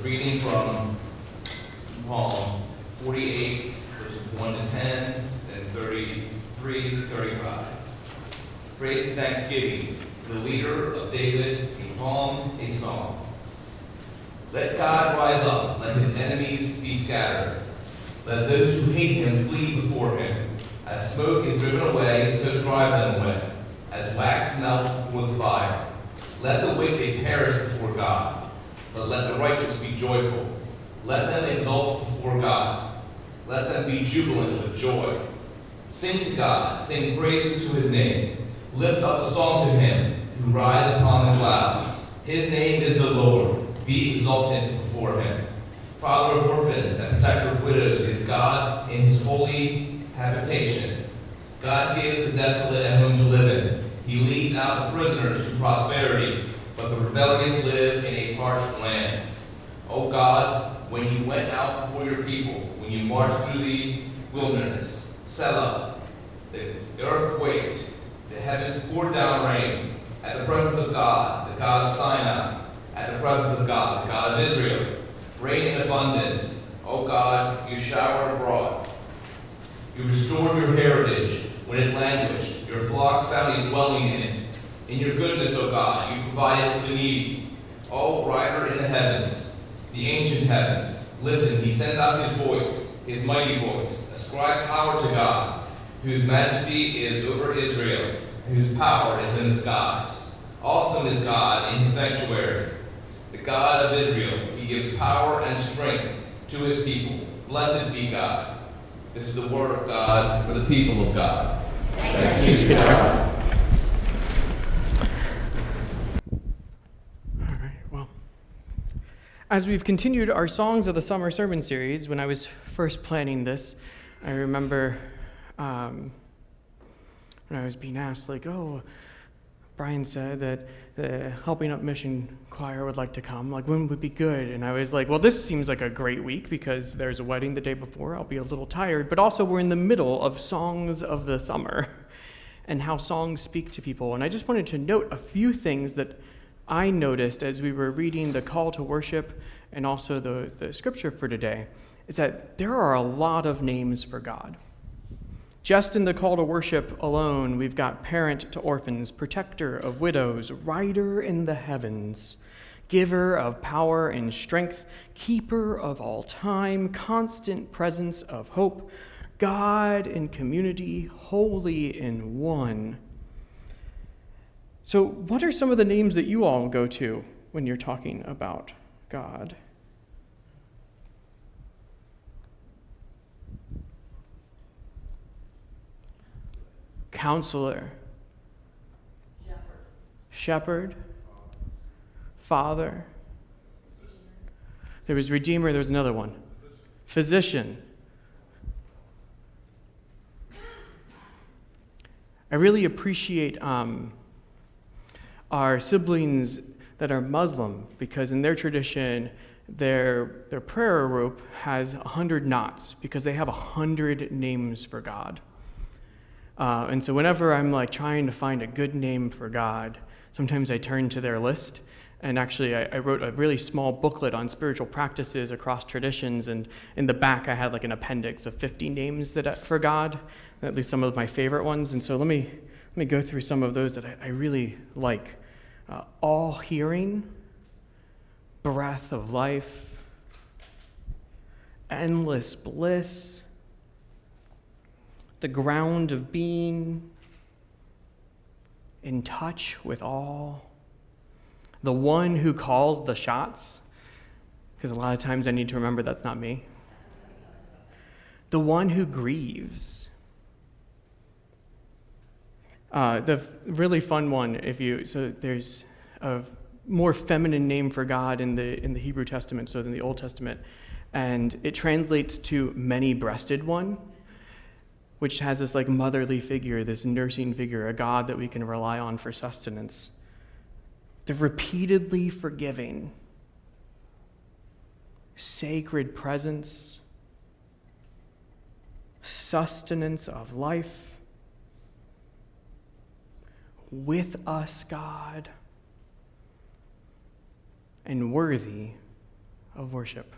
reading from Psalm 48, verses 1 to 10, and 33 to 35. Praise and thanksgiving, the leader of David, a psalm, a song. Let God rise up, let his enemies be scattered. Let those who hate him flee before him. As smoke is driven away, so drive them away. As wax melts before the fire. Let the wicked perish before God, but let the righteous be joyful. Let them exult before God. Let them be jubilant with joy. Sing to God, sing praises to his name. Lift up a song to him who rides upon the clouds. His name is the Lord. Be exultant before him. Father of orphans and protector of widows is God in his holy habitation. God gives the desolate a home to live in. He leads out the prisoners to prosperity, but the rebellious live in a parched land. O God, when you went out before your people, when you marched through the wilderness, Selah, the earth quaked, the heavens poured down rain. At the presence of God, the God of Sinai, at the presence of God, the God of Israel, rain in abundance. O God, you showered abroad. You restored your heritage when it languished. Your flock found a dwelling in it. In your goodness, O God, you provided for the needy. O rider in the heavens, the ancient heavens, listen, he sends out his voice, his mighty voice. Ascribe power to God, whose majesty is over Israel, and whose power is in the skies. Awesome is God in his sanctuary, the God of Israel. He gives power and strength to his people. Blessed be God. This is the word of God for the people of God. Thanks be to God. All right, well, as we've continued our Songs of the Summer sermon series, when I was first planning this, I remember when I was being asked, Brian said that the Helping Up Mission Choir would like to come. When would be good? And I was like, well, this seems like a great week because there's a wedding the day before. I'll be a little tired, but also we're in the middle of Songs of the Summer and how songs speak to people. And I just wanted to note a few things that I noticed as we were reading the call to worship and also the scripture for today, is that there are a lot of names for God. Just in the call to worship alone, we've got parent to orphans, protector of widows, rider in the heavens, giver of power and strength, keeper of all time, constant presence of hope, God in community, holy in one. So what are some of the names that you all go to when you're talking about God? Counselor, Shepherd, Father. There was Redeemer, there was another one. Physician. I really appreciate our siblings that are Muslim because in their tradition, their prayer rope has 100 knots because they have 100 names for God. And so whenever I'm trying to find a good name for God, sometimes I turn to their list. And actually, I wrote a really small booklet on spiritual practices across traditions. And in the back, I had an appendix of 50 names for God, at least some of my favorite ones. And so let me go through some of those that I really like. All-hearing, breath of life, endless bliss, the ground of being, in touch with all, the one who calls the shots, because a lot of times I need to remember that's not me, the one who grieves. The really fun one, there's a more feminine name for God in the Hebrew Testament, so than the Old Testament, and it translates to many-breasted one, which has this motherly figure, this nursing figure, a God that we can rely on for sustenance. The repeatedly forgiving, sacred presence, sustenance of life, with us, God, and worthy of worship.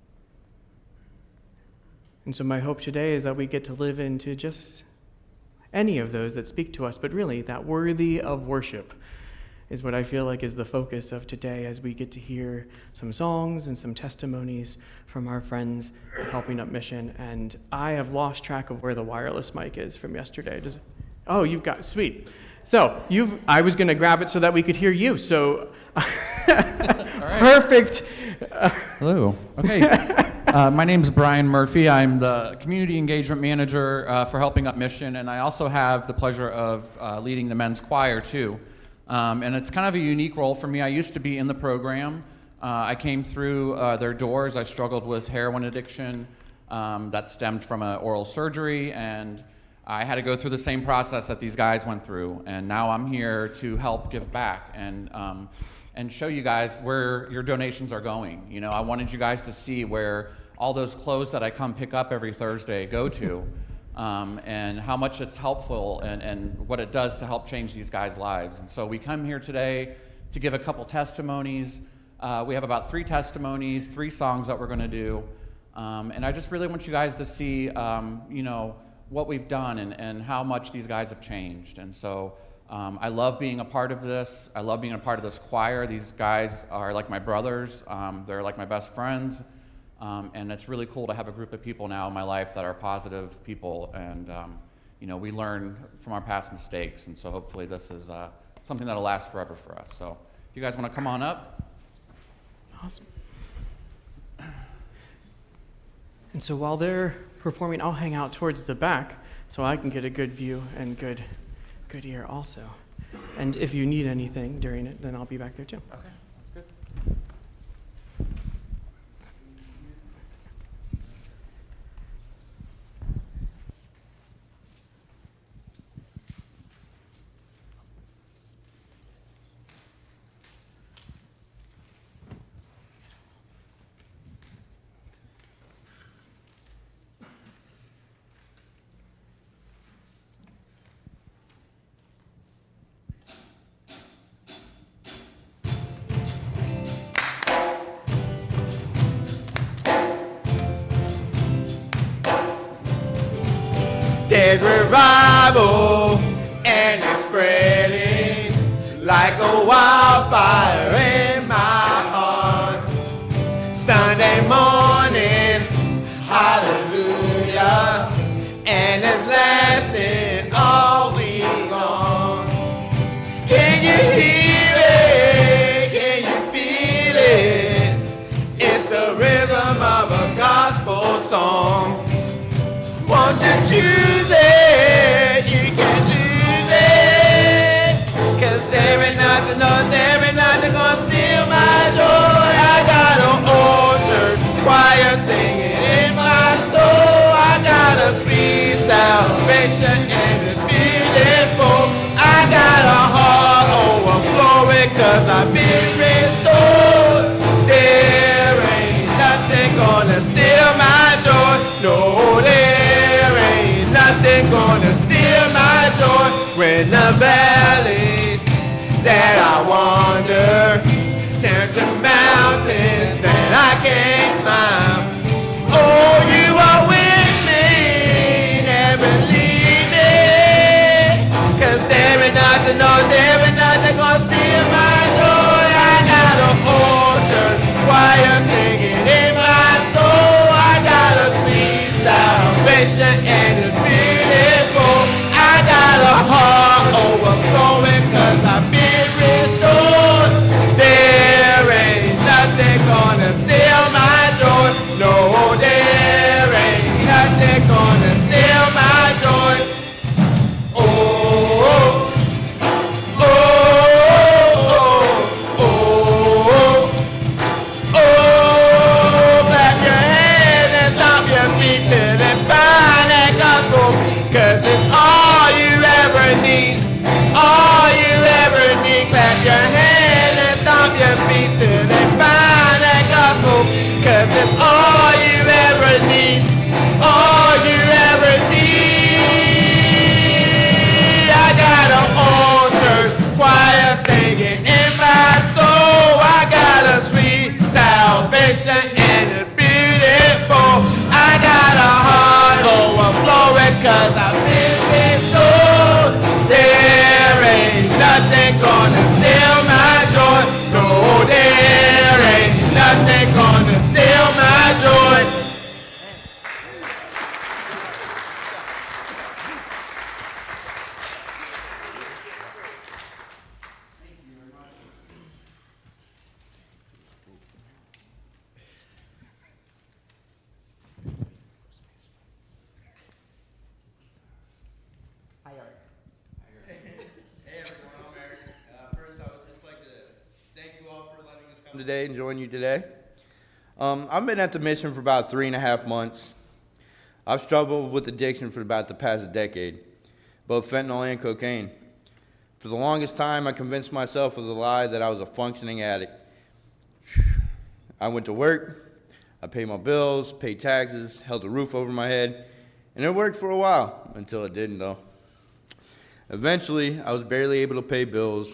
And so my hope today is that we get to live into just any of those that speak to us, but really that worthy of worship is what I feel like is the focus of today as we get to hear some songs and some testimonies from our friends Helping Up Mission. And I have lost track of where the wireless mic is from yesterday. Oh, you've got, sweet. So I was going to grab it so that we could hear you. So perfect. Hello. Okay. My name is Brian Murphy. I'm the Community Engagement Manager for Helping Up Mission, and I also have the pleasure of leading the men's choir, too. And it's kind of a unique role for me. I used to be in the program. I came through their doors. I struggled with heroin addiction that stemmed from an oral surgery, and I had to go through the same process that these guys went through. And now I'm here to help give back and show you guys where your donations are going. You know, I wanted you guys to see where all those clothes that I come pick up every Thursday go to, and how much it's helpful and what it does to help change these guys' lives. And so we come here today to give a couple testimonies. We have about 3 testimonies, 3 songs that we're going to do. And I just really want you guys to see, you know, what we've done and how much these guys have changed. And so I love being a part of this. I love being a part of this choir. These guys are like my brothers. They're like my best friends. And it's really cool to have a group of people now in my life that are positive people. And, you know, we learn from our past mistakes. And so hopefully this is something that'll last forever for us. So if you guys want to come on up. Awesome. And so while they're performing, I'll hang out towards the back so I can get a good view and good ear also. And if you need anything during it, then I'll be back there too. Okay, that's good. There's revival and it's spreading like a wildfire in my heart. Sunday morning, hallelujah, and it's lasting all week long. Can you hear it? Can you feel it? It's the rhythm of a gospel song. Won't you choose it? You can't lose it. 'Cause there ain't nothing, no, there ain't nothing gonna steal my joy. I got an old church choir singing in my soul. I got a sweet salvation and it's beautiful. I got a heart overflowing 'cause I've been restored. There ain't nothing gonna steal my joy. No, there ain't nothing gonna steal my joy. When the valley that I wander turn to mountains that I can't climb. Oh, you are with me, never leave me. 'Cause there ain't nothing, no, there ain't nothing gonna steal my joy. I got an old church choir singing in my soul. I got a sweet salvation and it's beautiful. I got a heart overflowing 'cause I've been restored. There ain't nothing gonna steal my joy. No, there ain't nothing gonna steal my joy. Oh, oh, oh, oh, oh, clap your hands and stomp your feet till they find that gospel. 'Cause it's all you ever need, all you ever need. Clap your hands and stomp your feet till they find that gospel. 'Cause it's all you ever need, all you ever need. I got an old church choir singing in my soul. I got a sweet salvation Today and join you today. I've been at the mission for about 3.5 months. I've struggled with addiction for about the past decade, both fentanyl and cocaine. For the longest time, I convinced myself of the lie that I was a functioning addict. I went to work, I paid my bills, paid taxes, held a roof over my head, and it worked for a while, until it didn't though. Eventually, I was barely able to pay bills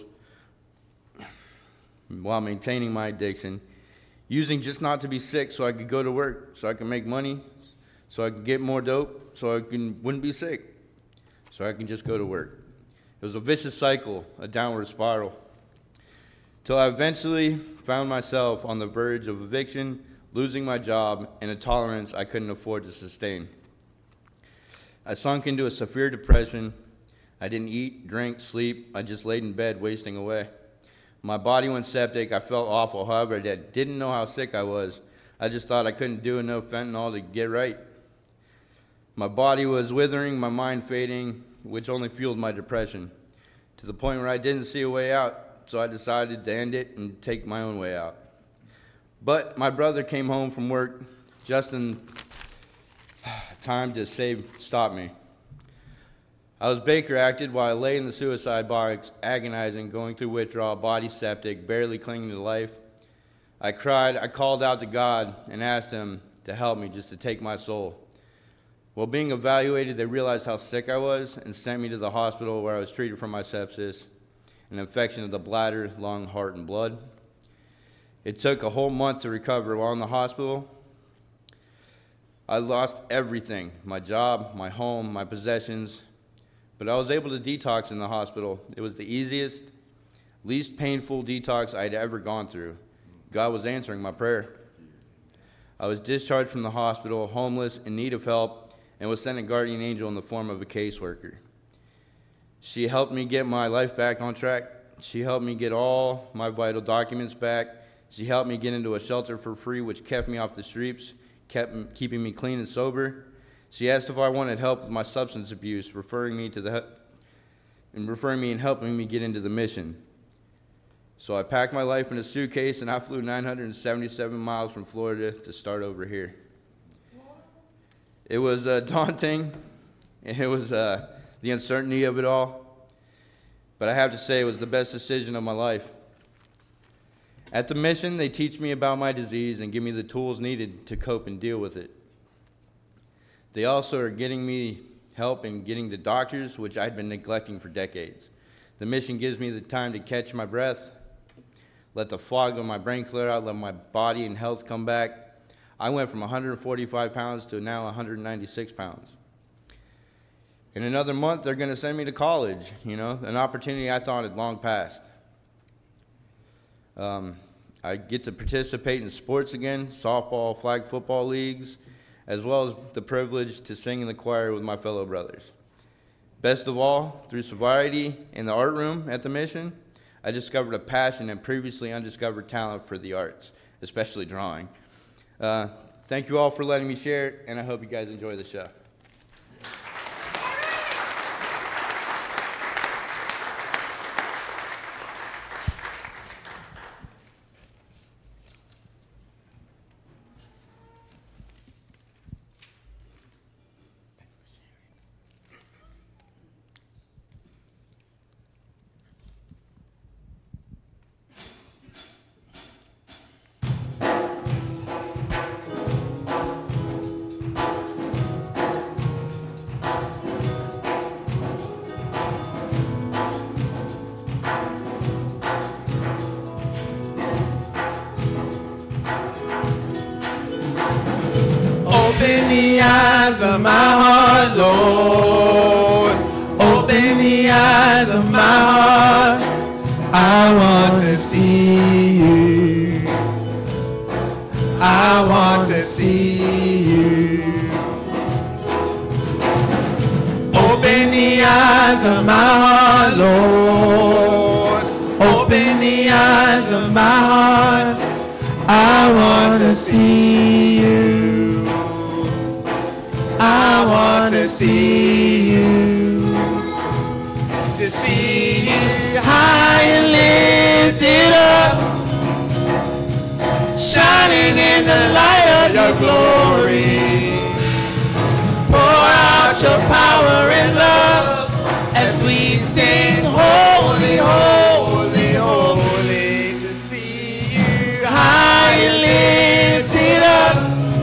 while maintaining my addiction, using just not to be sick so I could go to work, so I could make money, so I could get more dope, so I wouldn't be sick, so I can just go to work. It was a vicious cycle, a downward spiral, till I eventually found myself on the verge of eviction, losing my job, and a tolerance I couldn't afford to sustain. I sunk into a severe depression. I didn't eat, drink, sleep. I just laid in bed wasting away. My body went septic. I felt awful. However, I didn't know how sick I was. I just thought I couldn't do enough fentanyl to get right. My body was withering, my mind fading, which only fueled my depression, to the point where I didn't see a way out, so I decided to end it and take my own way out. But my brother came home from work just in time to stop me. I was Baker acted while I lay in the suicide box, agonizing, going through withdrawal, body septic, barely clinging to life. I cried, I called out to God and asked him to help me, just to take my soul. While being evaluated, they realized how sick I was and sent me to the hospital where I was treated for my sepsis, an infection of the bladder, lung, heart, and blood. It took a whole month to recover. While in the hospital, I lost everything, my job, my home, my possessions, but I was able to detox in the hospital. It was the easiest, least painful detox I'd ever gone through. God was answering my prayer. I was discharged from the hospital, homeless, in need of help, and was sent a guardian angel in the form of a caseworker. She helped me get my life back on track. She helped me get all my vital documents back. She helped me get into a shelter for free, which kept me off the streets, keeping me clean and sober. She asked if I wanted help with my substance abuse, referring me and helping me get into the mission. So I packed my life in a suitcase and I flew 977 miles from Florida to start over here. It was daunting, and it was the uncertainty of it all, but I have to say it was the best decision of my life. At the mission, they teach me about my disease and give me the tools needed to cope and deal with it. They also are getting me help in getting to doctors, which I'd been neglecting for decades. The mission gives me the time to catch my breath, let the fog of my brain clear out, let my body and health come back. I went from 145 pounds to now 196 pounds. In another month, they're going to send me to college, an opportunity I thought had long passed. I get to participate in sports again, softball, flag football leagues, as well as the privilege to sing in the choir with my fellow brothers. Best of all, through sobriety in the art room at the mission, I discovered a passion and previously undiscovered talent for the arts, especially drawing. Thank you all for letting me share, and I hope you guys enjoy the show. Open the eyes of my heart, Lord. Open the eyes of my heart. I want to see you. I want to see you. Open the eyes of my heart, Lord. Open the eyes of my heart. I want to see you. I want to see you. To see you high and lifted up. in the light of your glory. Pour out your power and love as we sing, holy, holy, holy, to see you high and lifted up,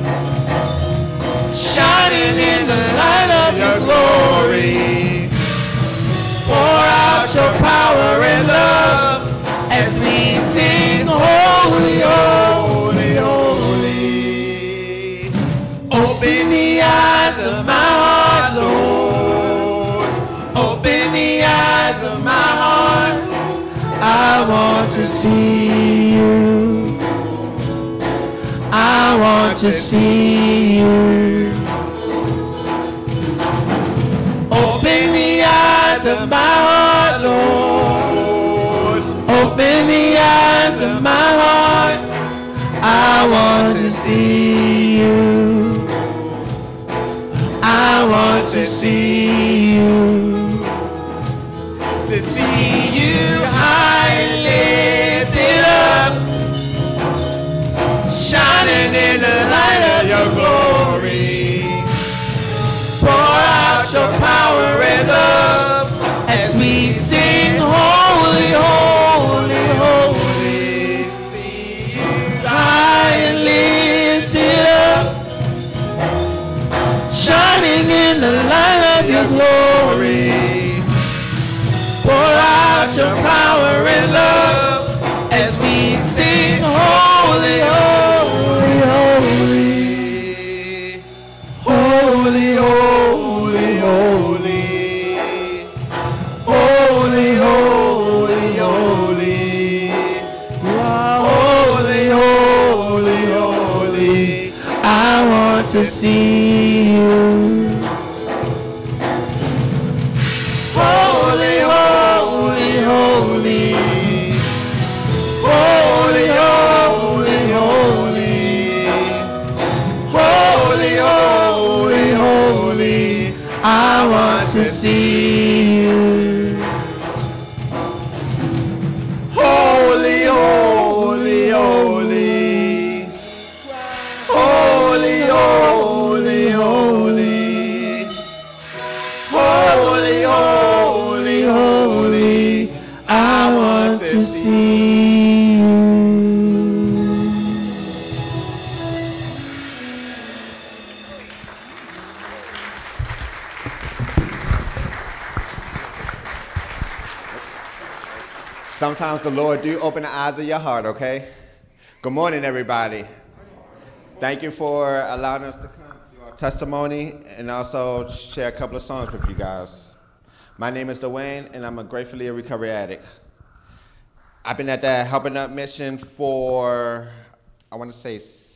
shining in the light of your glory. Pour out your power and love as we sing, holy, holy, holy. Open the eyes of my heart, Lord. Open the eyes of my heart. I want to see you. I want to see you. Open the eyes of my heart, Lord. Open the eyes of my heart. I want to see you. I want to see you. To see you high and lifted up, shining in the light of your glory. Pour out your power and love as we sing, holy, holy, holy. See you high and lifted up, shining in the light of your glory. Pour out your power and love as we sing, holy, holy, holy. Holy, holy, holy. Holy, holy, holy. You are holy, holy, holy. I want to see you. Holy, holy, holy. Holy, holy, holy. Holy, holy, holy. I want to see you. Holy, holy, holy. Holy, holy, holy. Holy, holy, holy. I want to see you. Sometimes the Lord do open the eyes of your heart, okay? Good morning, everybody. Thank you for allowing us to come to our testimony and also share a couple of songs with you guys. My name is Dwayne, and I'm a gratefully a recovery addict. I've been at the Helping Up mission for, I want to say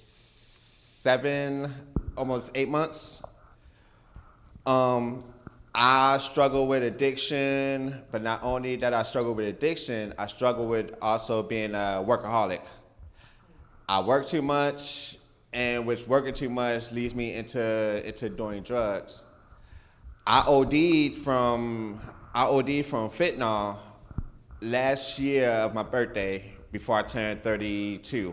7, almost 8 months. I struggle with addiction, but not only that I struggle with addiction, I struggle with also being a workaholic. I work too much, and which working too much leads me into doing drugs. I OD'd from fentanyl last year of my birthday before I turned 32.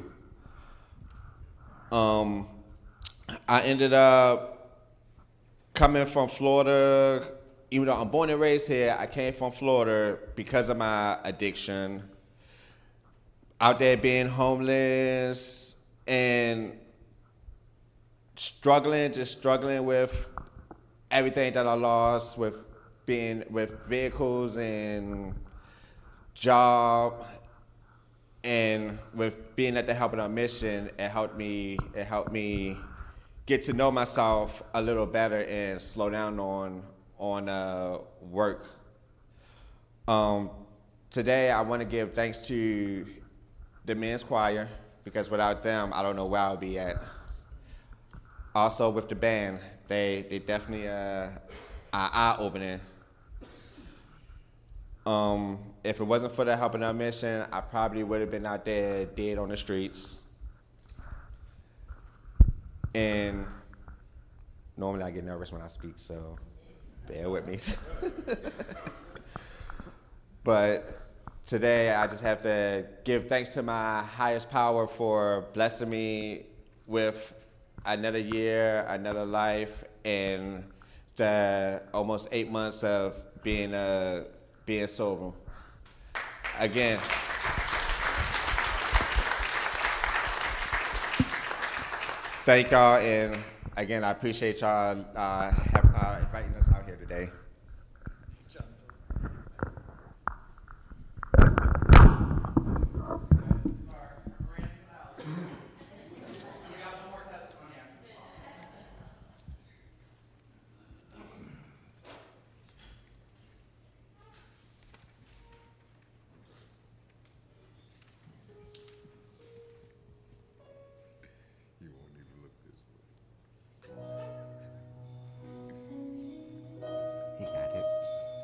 I ended up coming from Florida. Even though I'm born and raised here, I came from Florida because of my addiction. Out there being homeless and struggling with everything that I lost, with vehicles and job, and with being at the Helping Up mission. It helped me get to know myself a little better and slow down on work. Today I want to give thanks to the men's choir, because without them I don't know where I'll be at. Also with the band, they definitely are eye-opening. If it wasn't for the Helping Up mission, I probably would have been out there dead on the streets. And normally I get nervous when I speak, so bear with me. But today I just have to give thanks to my highest power for blessing me with another year, another life, and the almost 8 months of being sober. Again, thank y'all, and again, I appreciate y'all inviting us out here today. He got it.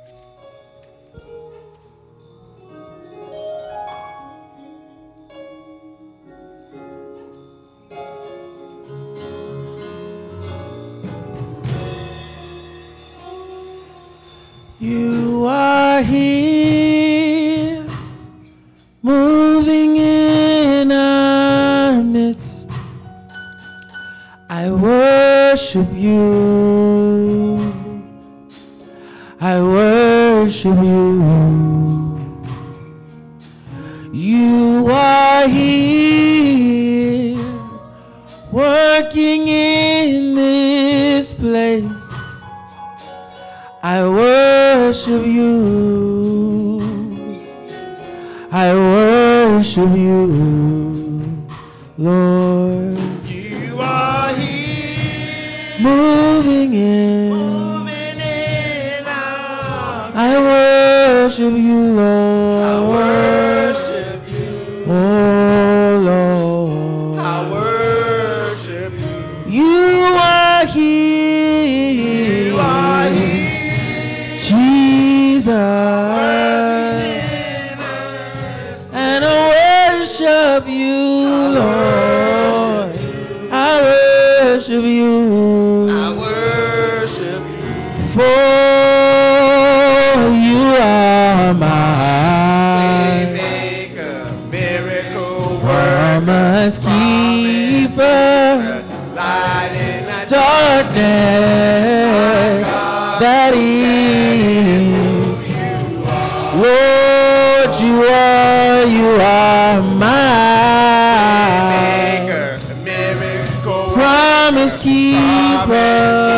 You are here, moving in our midst. I worship you. I worship you. You are here, working in this place. I worship you. I worship you, Lord. You are here, Moving in. moving in our. I worship you, Lord. I worship you. Oh, Lord. I worship you. You are here. You are here, Jesus. And I worship you, Lord. I worship you. I worship you. For you are my Waymaker, miracle promise keeper. light in the Darkness that is. Lord, you are my Waymaker, miracle promise keeper.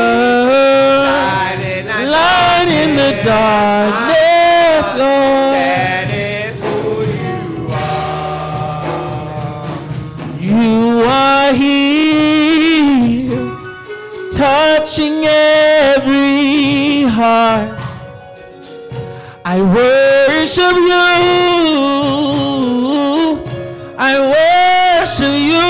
Light in the darkness, Lord. That is who you are. You are here, touching every heart. I worship you. I worship you.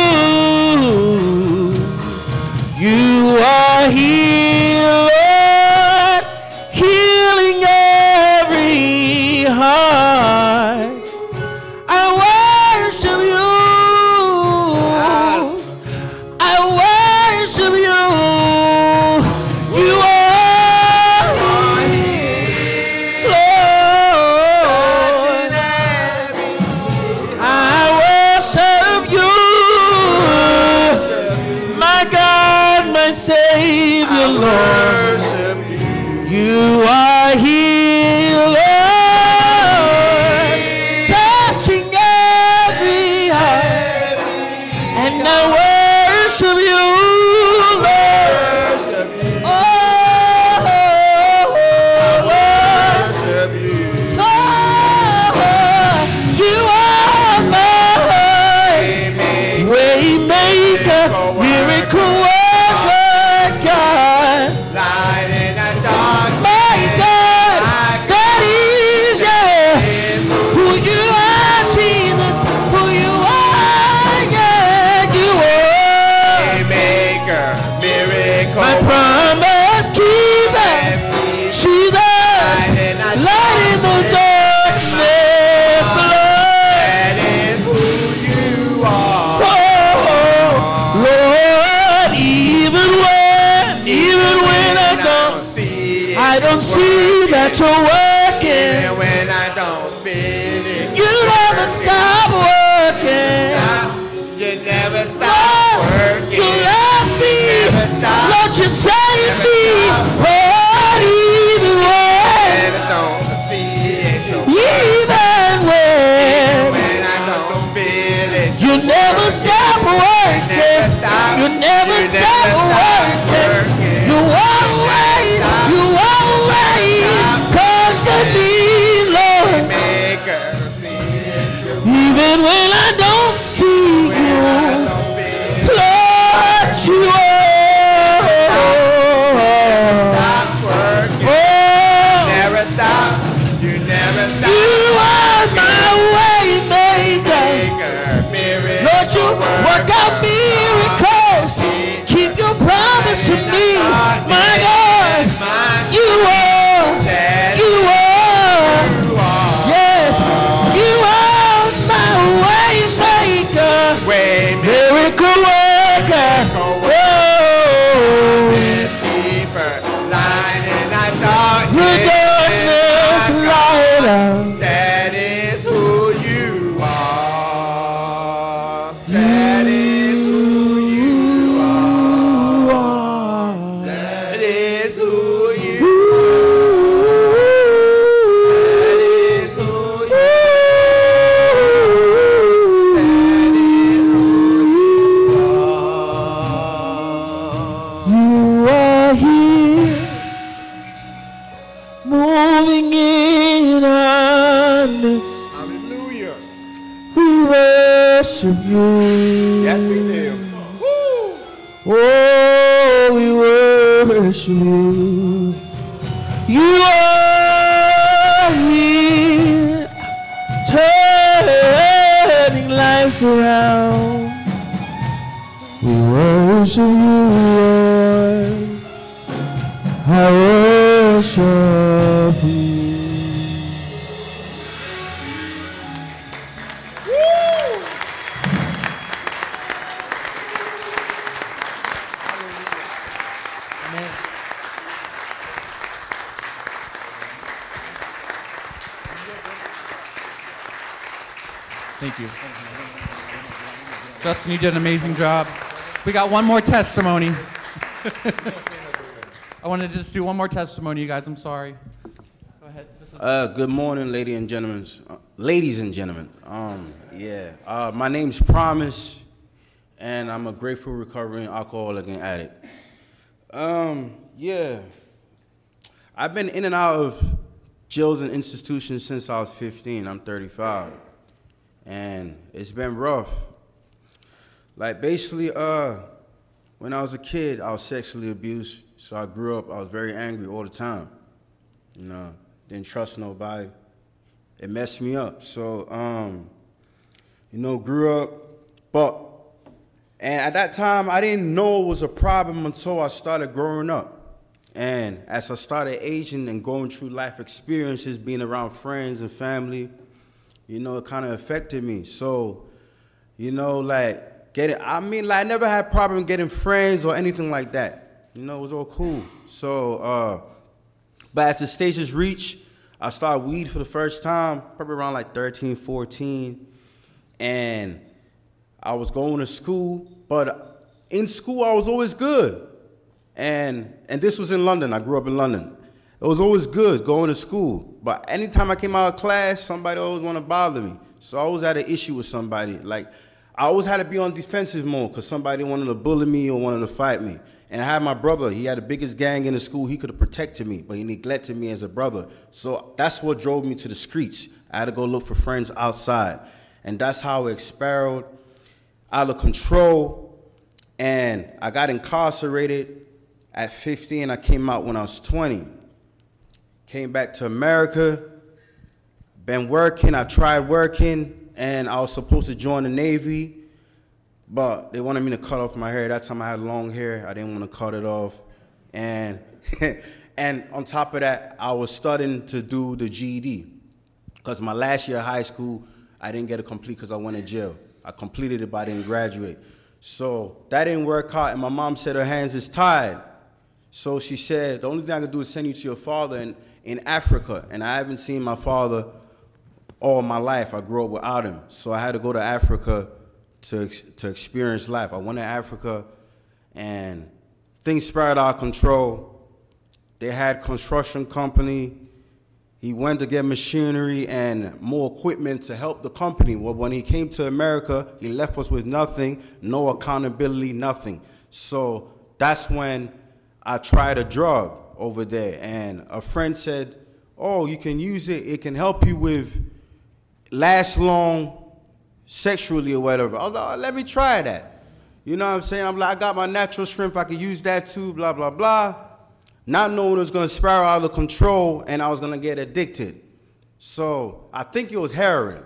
You are here, Lord, healing every heart. I worship you. I worship you. You are Lord. I worship you, my God, my Savior, Lord. Worship you. You are here, Lord, touching every heart, and I worship you, Lord. Worship you. Oh, Worship you. for you are my Waymaker, miracle worker, God. Light in the dark. My God, that is, yeah, who you are, Jesus, who you are, yeah, you are. Waymaker, miracle My promise keeper, Jesus, light in the darkness, Lord. That is who you are. Oh, Lord, even when I don't see that you're working, And when I don't feel it, you never stop working. you never stop working. stop. You never stop working. You always conquer me, Lord. Even when I don't see you, Lord, you Stop working. Never stop. You never stop. You are my way maker. Lord, you work out miracles. Keep your promise to me, my God. You are. Yes, you are my way maker. Miracle worker. Keeper, light in the darkness. The darkness light out. That is who you are. That is who you are. That is who you That is who you You are here, moving in our midst. Hallelujah. We worship you. Yes, we do. Oh, we worship you. You are here, turning lives around. We worship you, Lord. I worship you. Thank you. Justin, you did an amazing job. We got one more testimony. I wanted to just do one more testimony, you guys. I'm sorry. Go ahead. Good morning, ladies and gentlemen. My name's Promise, and I'm a grateful recovering alcoholic and addict. I've been in and out of jails and institutions since I was 15. I'm 35, and it's been rough. Like basically, when I was a kid, I was sexually abused. So I grew up, I was very angry all the time. You know, didn't trust nobody. It messed me up. So, grew up, and at that time, I didn't know it was a problem until I started growing up. And as I started aging and going through life experiences, being around friends and family, it kind of affected me. So, I never had problem getting friends or anything like that. It was all cool. So, but as the stages reached, I started weed for the first time, probably around like 13, 14. And I was going to school, but in school I was always good. And this was in London. I grew up in London. It was always good going to school. But anytime I came out of class, somebody always wanted to bother me. So I always had an issue with somebody. Like, I always had to be on defensive mode because somebody wanted to bully me or wanted to fight me. And I had my brother. He had the biggest gang in the school. He could have protected me, but he neglected me as a brother. So that's what drove me to the streets. I had to go look for friends outside. And that's how it spiraled out of control. And I got incarcerated at 15. I came out when I was 20. Came back to America. Been working. I tried working. And I was supposed to join the Navy. But they wanted me to cut off my hair. That time I had long hair. I didn't want to cut it off. And and on top of that, I was studying to do the GED. Because my last year of high school, I didn't get it complete because I went to jail. I completed it, but I didn't graduate. So that didn't work out, and my mom said her hands is tied. So she said, the only thing I could do is send you to your father in Africa. And I haven't seen my father all my life. I grew up without him. So I had to go to Africa to experience life. I went to Africa, and things spiraled out of control. They had construction company He went to get machinery and more equipment to help the company. Well, when he came to America, he left us with nothing, no accountability, nothing. So that's when I tried a drug over there. And a friend said, oh, you can use it. It can help you with last long sexually or whatever. I was like, oh, let me try that. You know what I'm saying? I'm like, I got my natural strength. I can use that too, blah, blah, blah. Not knowing it was going to spiral out of control and I was going to get addicted. So I think it was heroin.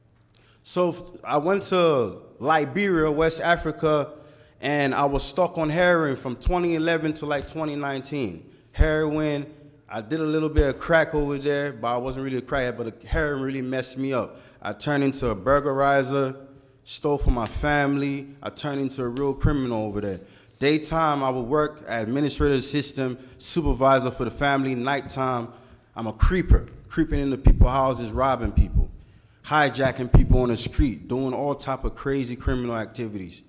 So I went to Liberia, West Africa, and I was stuck on heroin from 2011 to like 2019. Heroin, I did a little bit of crack over there, but I wasn't really a crackhead, but the heroin really messed me up. I turned into a burglarizer, stole from my family. I turned into a real criminal over there. Daytime, I would work as administrative assistant, supervisor for the family. Nighttime, I'm a creeper, creeping into people's houses, robbing people, hijacking people on the street, doing all type of crazy criminal activities.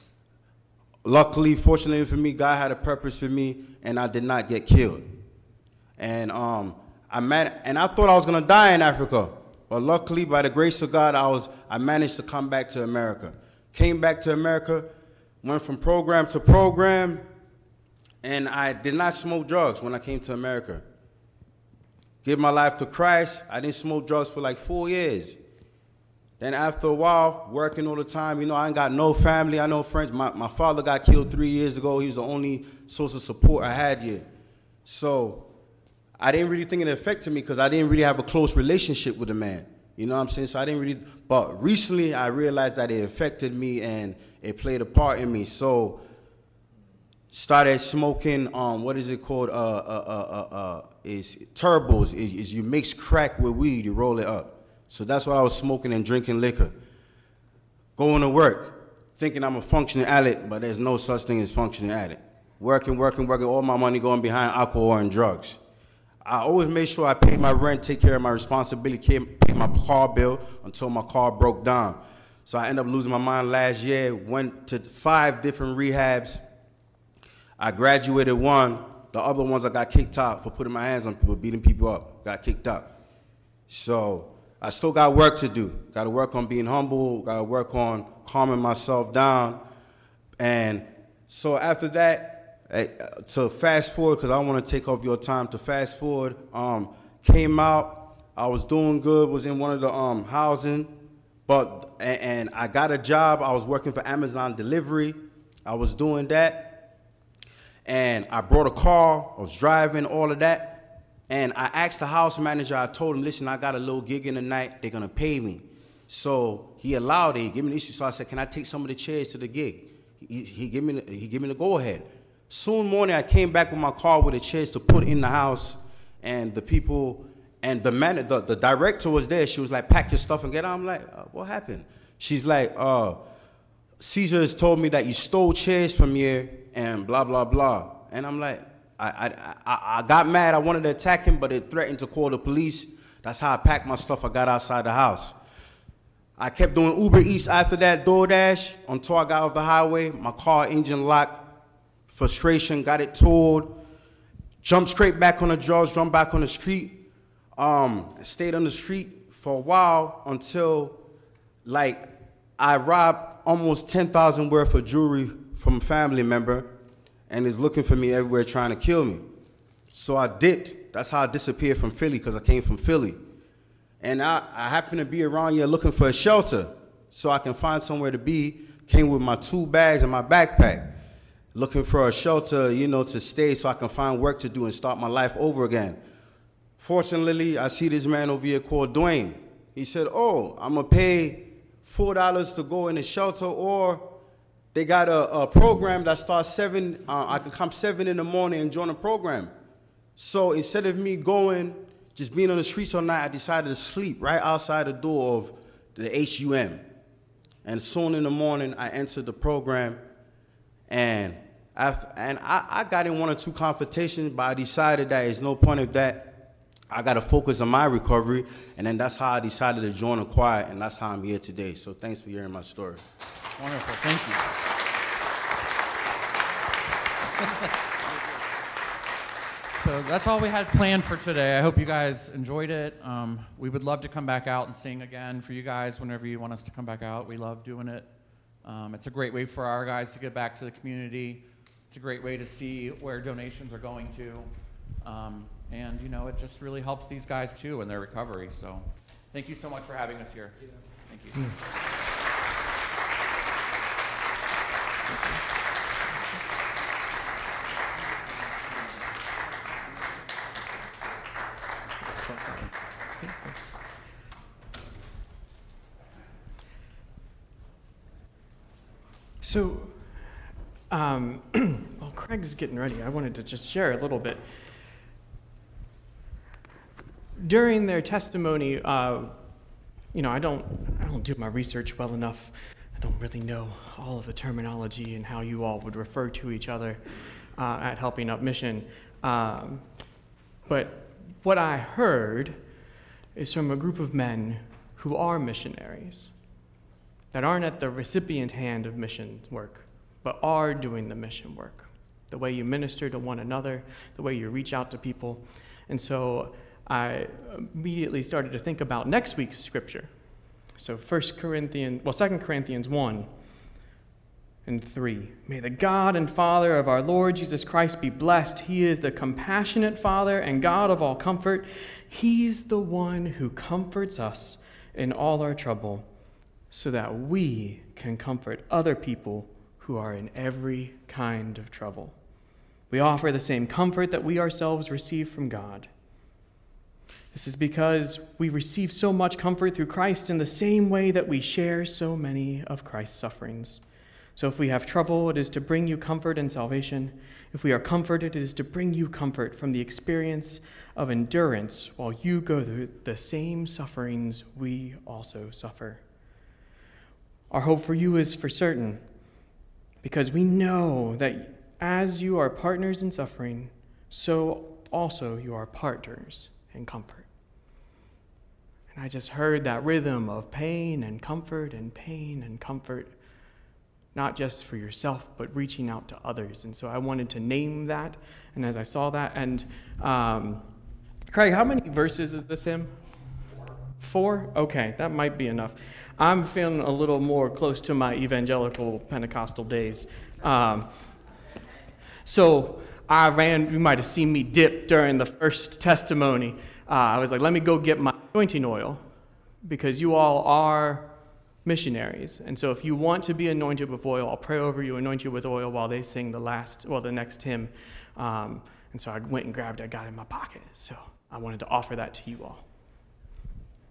Luckily, fortunately for me, God had a purpose for me, and I did not get killed. And I thought I was gonna die in Africa, but luckily, by the grace of God, I managed to come back to America. Came back to America. Went from program to program, and I did not smoke drugs when I came to America. Gave my life to Christ. I didn't smoke drugs for like 4 years. Then after a while, working all the time, you know, I ain't got no family, I no friends. My father got killed 3 years ago. He was the only source of support I had here. So I didn't really think it affected me because I didn't really have a close relationship with the man. You know what I'm saying? So I didn't really, but recently I realized that it affected me and it played a part in me. So started smoking, what is it called? Is turbos. Is you mix crack with weed, you roll it up. So that's what I was smoking and drinking liquor. Going to work, thinking I'm a functioning addict, but there's no such thing as functioning addict. Working, all my money going behind alcohol and drugs. I always made sure I paid my rent, take care of my responsibility, pay my car bill until my car broke down. So I ended up losing my mind last year, went to 5 different rehabs. I graduated one. The other ones I got kicked out for putting my hands on people, beating people up, got kicked out. So I still got work to do. Got to work on being humble, got to work on calming myself down. And so after that, to fast forward, because I don't want to take off your time, to fast forward, came out, I was doing good, was in one of the housing, and I got a job. I was working for Amazon delivery. I was doing that, and I brought a car, I was driving, all of that, and I asked the house manager, I told him, listen, I got a little gig in the night, they're going to pay me. So he allowed it, he gave me the issue, so I said, can I take some of the chairs to the gig? He gave me the go-ahead. Soon morning, I came back with my car with the chairs to put in the house, and the people, and the director was there. She was like, pack your stuff and get out. I'm like, what happened? She's like, Caesar has told me that you stole chairs from here and blah, blah, blah. And I'm like, I got mad. I wanted to attack him, but it threatened to call the police. That's how I packed my stuff. I got outside the house. I kept doing Uber Eats after that, DoorDash, until I got off the highway. My car engine locked. Frustration, got it towed, jumped straight back on the drugs, jumped back on the street, stayed on the street for a while until, like, I robbed almost 10,000 worth of jewelry from a family member and is looking for me everywhere trying to kill me. So I dipped. That's how I disappeared from Philly, because I came from Philly. And I happened to be around here looking for a shelter so I can find somewhere to be. Came with my 2 bags and my backpack. Looking for a shelter, you know, to stay so I can find work to do and start my life over again. Fortunately, I see this man over here called Dwayne. He said, oh, I'm going to pay $4 to go in the shelter, or they got a program that starts 7, I can come 7 in the morning and join the program. So instead of me going, just being on the streets all night, I decided to sleep right outside the door of the HUM. And soon in the morning, I entered the program. And I got in 1 or 2 confrontations, but I decided that there's no point of that. I got to focus on my recovery, and then that's how I decided to join the choir, and that's how I'm here today. So thanks for hearing my story. Wonderful, thank you. So that's all we had planned for today. I hope you guys enjoyed it. We would love to come back out and sing again for you guys whenever you want us to come back out. We love doing it. It's a great way for our guys to get back to the community. It's a great way to see where donations are going to. And, you know, it just really helps these guys, too, in their recovery. So thank you so much for having us here. Thank you. So, while Craig's getting ready, I wanted to just share a little bit. During their testimony, I don't do my research well enough. I don't really know all of the terminology and how you all would refer to each other at Helping Up Mission. But what I heard is from a group of men who are missionaries, that aren't at the recipient hand of mission work, but are doing the mission work, the way you minister to one another, the way you reach out to people. And so I immediately started to think about next week's scripture. So 2 Corinthians 1 and 3. May the God and Father of our Lord Jesus Christ be blessed. He is the compassionate Father and God of all comfort. He's the one who comforts us in all our trouble, so that we can comfort other people who are in every kind of trouble. We offer the same comfort that we ourselves receive from God. This is because we receive so much comfort through Christ in the same way that we share so many of Christ's sufferings. So if we have trouble, it is to bring you comfort and salvation. If we are comforted, it is to bring you comfort from the experience of endurance while you go through the same sufferings we also suffer. Our hope for you is for certain, because we know that as you are partners in suffering, so also you are partners in comfort. And I just heard that rhythm of pain and comfort and pain and comfort, not just for yourself, but reaching out to others. And so I wanted to name that, and as I saw that, and Craig, how many verses is this hymn? 4? Okay, that might be enough. I'm feeling a little more close to my evangelical Pentecostal days. So you might have seen me dip during the first testimony. I was like, let me go get my anointing oil, because you all are missionaries. And so if you want to be anointed with oil, I'll pray over you, anoint you with oil while they sing the next hymn. And so I went and grabbed it, I got it in my pocket. So I wanted to offer that to you all.